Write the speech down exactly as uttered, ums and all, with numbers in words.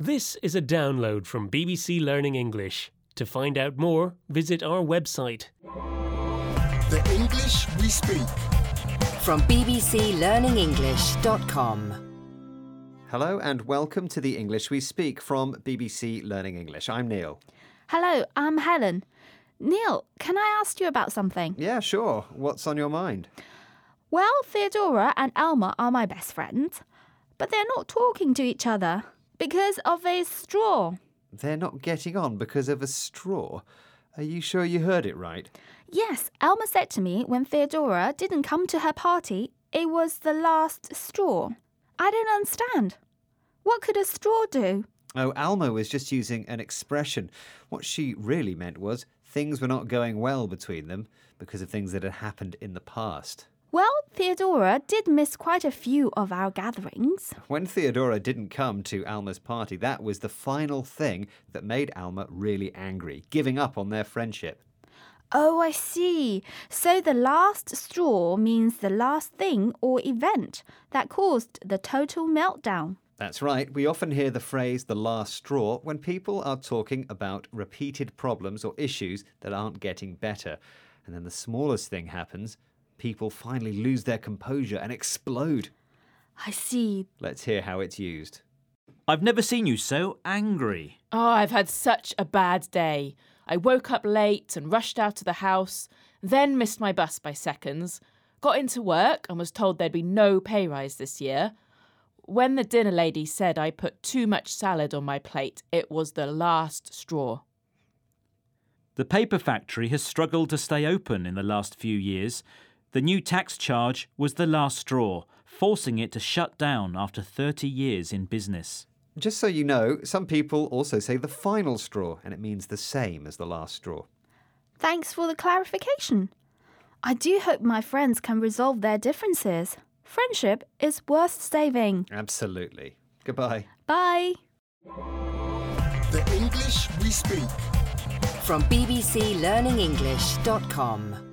This is a download from B B C Learning English. To find out more, visit our website. The English we speak. From b b c learning english dot com. Hello and welcome to the English We Speak from B B C Learning English. I'm Neil. Hello, I'm Helen. Neil, can I ask you about something? Yeah, sure. What's on your mind? Well, Theodora and Alma are my best friends, but they're not talking to each other because of a straw. They're not getting on because of a straw. Are you sure you heard it right? Yes, Alma said to me when Theodora didn't come to her party, it was the last straw. I don't understand. What could a straw do? Oh, Alma was just using an expression. What she really meant was things were not going well between them because of things that had happened in the past. Well, Theodora did miss quite a few of our gatherings. When Theodora didn't come to Alma's party, that was the final thing that made Alma really angry, giving up on their friendship. Oh, I see. So the last straw means the last thing or event that caused the total meltdown. That's right. We often hear the phrase the last straw when people are talking about repeated problems or issues that aren't getting better. And then the smallest thing happens. People finally lose their composure and explode. I see. Let's hear how it's used. I've never seen you so angry. Oh, I've had such a bad day. I woke up late and rushed out of the house, then missed my bus by seconds, got into work and was told there'd be no pay rise this year. When the dinner lady said I put too much salad on my plate, it was the last straw. The paper factory has struggled to stay open in the last few years. The new tax charge was the last straw, forcing it to shut down after thirty years in business. Just so you know, some people also say the final straw, and it means the same as the last straw. Thanks for the clarification. I do hope my friends can resolve their differences. Friendship is worth saving. Absolutely. Goodbye. Bye. The English we speak. From b b c learning english dot com.